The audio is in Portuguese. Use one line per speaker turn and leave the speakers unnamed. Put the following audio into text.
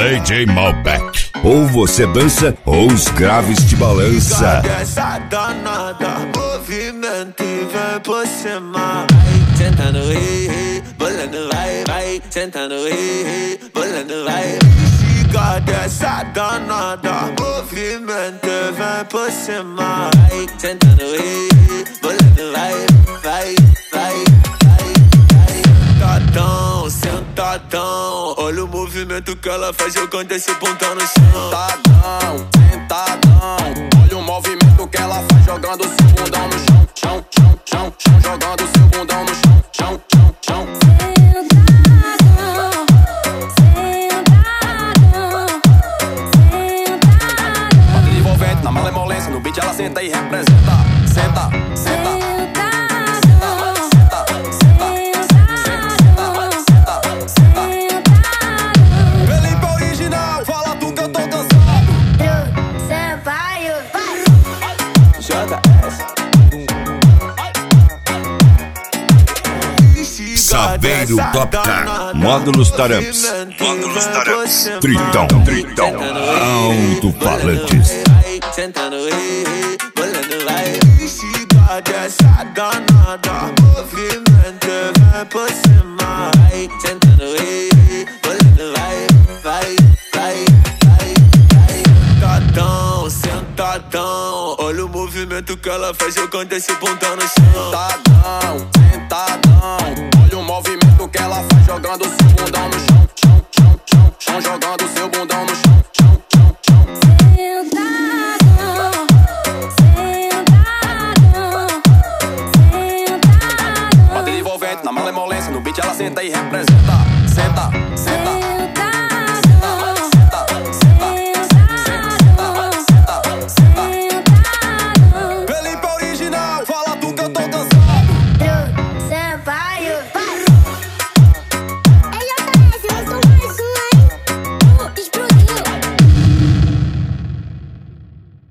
DJ Malbec. Ou você dança, ou os graves te balança.
Essa danada, movimento e vem por cima. Sentando bolando vai, sentando bolando vai. Chica dessa danada, movimento e vem por cima. Sentando bolando vai. Sentadão, sentadão, olha o movimento que ela faz jogando esse bundão no chão.
Sentadão, olha o movimento que ela faz jogando seu bundão no chão, jogando seu bundão no chão. Bota envolvente na malemolência, no beat ela senta e representa. Senta.
Saveiro Top Car, Módulos Taramps, Tritão, Alto-falantes.
Sentando bolando vai. Chica dessa danada, movimento vem por cima. Sentando bolando vai. Sentadão, olha o movimento que ela faz jogando esse bundão no chão.
Sentadão, olha o movimento que ela faz jogando